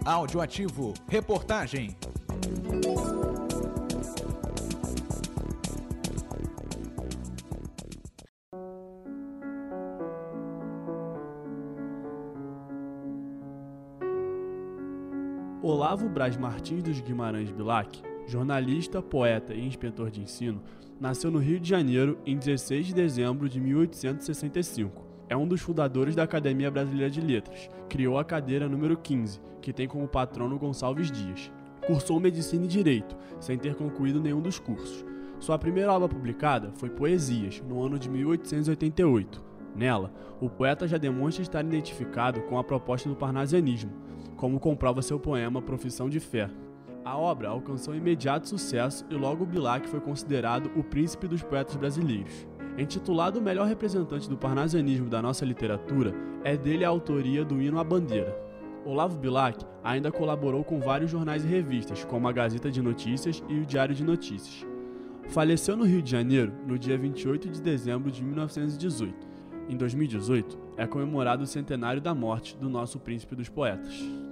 Audioativo. Reportagem. Olavo Braz Martins dos Guimarães Bilac, jornalista, poeta e inspetor de ensino, nasceu no Rio de Janeiro em 16 de dezembro de 1865. É um dos fundadores da Academia Brasileira de Letras. Criou a cadeira número 15, que tem como patrono Gonçalves Dias. Cursou Medicina e Direito, sem ter concluído nenhum dos cursos. Sua primeira obra publicada foi Poesias, no ano de 1888. Nela, o poeta já demonstra estar identificado com a proposta do parnasianismo, como comprova seu poema Profissão de Fé. A obra alcançou imediato sucesso e logo Bilac foi considerado o príncipe dos poetas brasileiros. Intitulado o melhor representante do parnasianismo da nossa literatura, é dele a autoria do Hino à Bandeira. Olavo Bilac ainda colaborou com vários jornais e revistas, como a Gazeta de Notícias e o Diário de Notícias. Faleceu no Rio de Janeiro no dia 28 de dezembro de 1918. Em 2018, é comemorado o centenário da morte do nosso príncipe dos poetas.